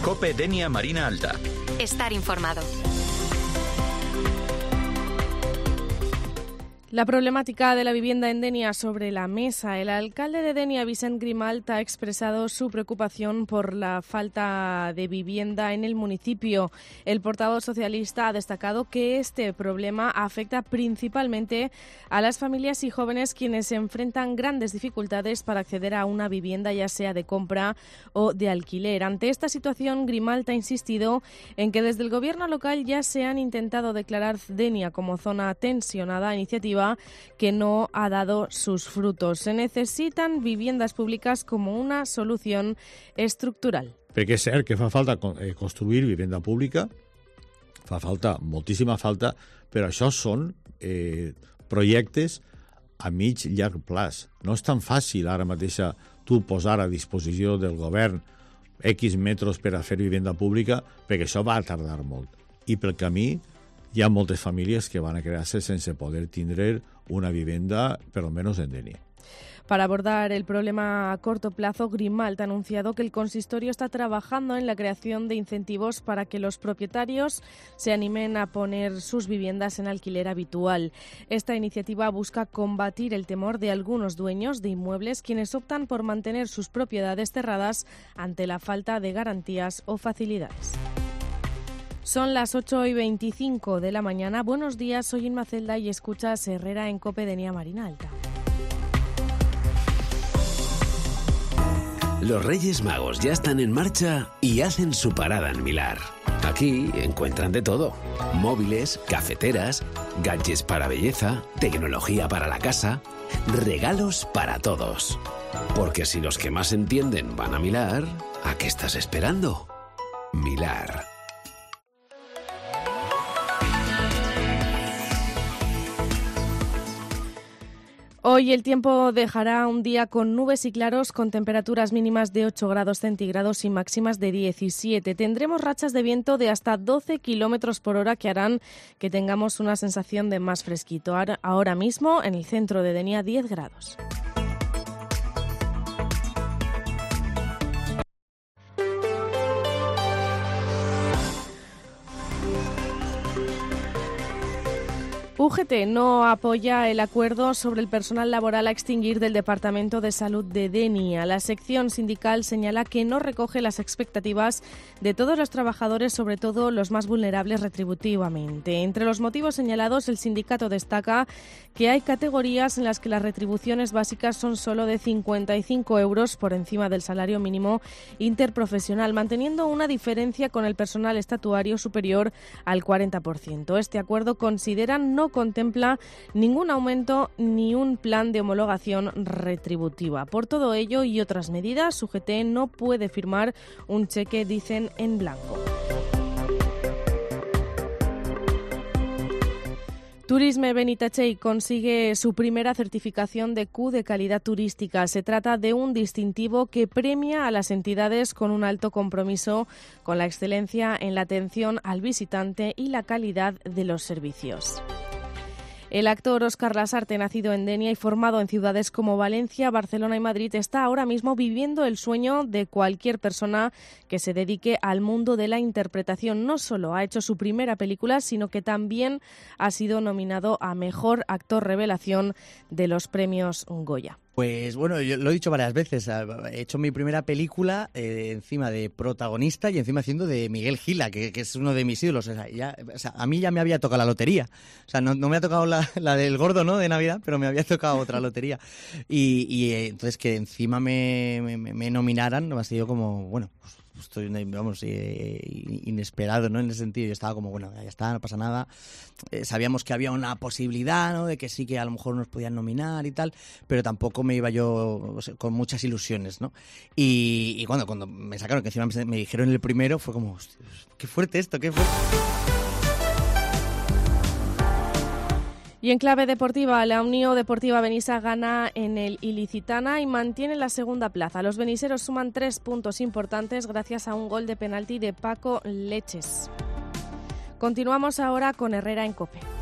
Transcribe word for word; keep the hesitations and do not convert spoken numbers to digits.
COPE Denia Marina Alta. Estar informado. La problemática de la vivienda en Denia sobre la mesa. El alcalde de Denia, Vicent Grimalt, ha expresado su preocupación por la falta de vivienda en el municipio. El portavoz socialista ha destacado que este problema afecta principalmente a las familias y jóvenes quienes enfrentan grandes dificultades para acceder a una vivienda, ya sea de compra o de alquiler. Ante esta situación, Grimalt ha insistido en que desde el gobierno local ya se han intentado declarar Denia como zona tensionada, iniciativa que no ha dado sus frutos. Se necesitan viviendas públicas como una solución estructural. Perquè és cert que fa falta construir vivenda pública, fa falta, moltíssima falta, però això són eh, projectes a mig i llarg plaç. No és tan fàcil ara mateix tu posar a disposició del govern X metres per a fer vivenda pública, perquè això va tardar molt. I pel camí hi ha moltes famílies que van a quedar-se sense poder tindre una vivenda, per almenys en Denia. Para abordar el problema a corto plazo, Grimalt ha anunciado que el consistorio está trabajando en la creación de incentivos para que los propietarios se animen a poner sus viviendas en alquiler habitual. Esta iniciativa busca combatir el temor de algunos dueños de inmuebles quienes optan por mantener sus propiedades cerradas ante la falta de garantías o facilidades. Son las ocho y veinticinco de la mañana. Buenos días, soy Inma Celda y escuchas Herrera en COPE Denia Marina Alta. Los Reyes Magos ya están en marcha y hacen su parada en Milar. Aquí encuentran de todo: móviles, cafeteras, gadgets para belleza, tecnología para la casa, regalos para todos. Porque si los que más entienden van a Milar, ¿a qué estás esperando? Milar. Hoy el tiempo dejará un día con nubes y claros, con temperaturas mínimas de ocho grados centígrados y máximas de diecisiete. Tendremos rachas de viento de hasta doce kilómetros por hora que harán que tengamos una sensación de más fresquito. Ahora mismo en el centro de Denia diez grados. U G T no apoya el acuerdo sobre el personal laboral a extinguir del Departamento de Salud de Denia. La sección sindical señala que no recoge las expectativas de todos los trabajadores, sobre todo los más vulnerables retributivamente. Entre los motivos señalados, el sindicato destaca que hay categorías en las que las retribuciones básicas son solo de cincuenta y cinco euros por encima del salario mínimo interprofesional, manteniendo una diferencia con el personal estatuario superior al cuarenta por ciento. Este acuerdo, consideran, no contempla ningún aumento ni un plan de homologación retributiva. Por todo ello y otras medidas, U G T no puede firmar un cheque, dicen, en blanco. Turisme Benitatxell consigue su primera certificación de Q de calidad turística. Se trata de un distintivo que premia a las entidades con un alto compromiso con la excelencia en la atención al visitante y la calidad de los servicios. El actor Óscar Lasarte, nacido en Denia y formado en ciudades como Valencia, Barcelona y Madrid, está ahora mismo viviendo el sueño de cualquier persona que se dedique al mundo de la interpretación. No solo ha hecho su primera película, sino que también ha sido nominado a Mejor Actor Revelación de los premios Goya. Pues bueno, yo lo he dicho varias veces, he hecho mi primera película eh, encima de protagonista y encima haciendo de Miguel Gila, que, que es uno de mis ídolos. O sea, ya, o sea, a mí ya me había tocado la lotería. O sea, no, no me ha tocado la, la del gordo, ¿no?, de Navidad, pero me había tocado otra lotería. Y, y eh, entonces que encima me, me, me nominaran, me ha sido como, bueno, pues, estoy, vamos, eh, inesperado, ¿no?, en ese sentido. Yo estaba como, bueno, ya está, no pasa nada. Eh, sabíamos que había una posibilidad, ¿no?, de que sí, que a lo mejor nos podían nominar y tal, pero tampoco me iba yo, o sea, con muchas ilusiones, ¿no? Y, y cuando, cuando me sacaron, que encima me, me dijeron el primero, fue como, qué fuerte esto, qué fuerte. Y en clave deportiva, la Unión Deportiva Benissa gana en el Ilicitana y mantiene la segunda plaza. Los beniseros suman tres puntos importantes gracias a un gol de penalti de Paco Leches. Continuamos ahora con Herrera en COPE.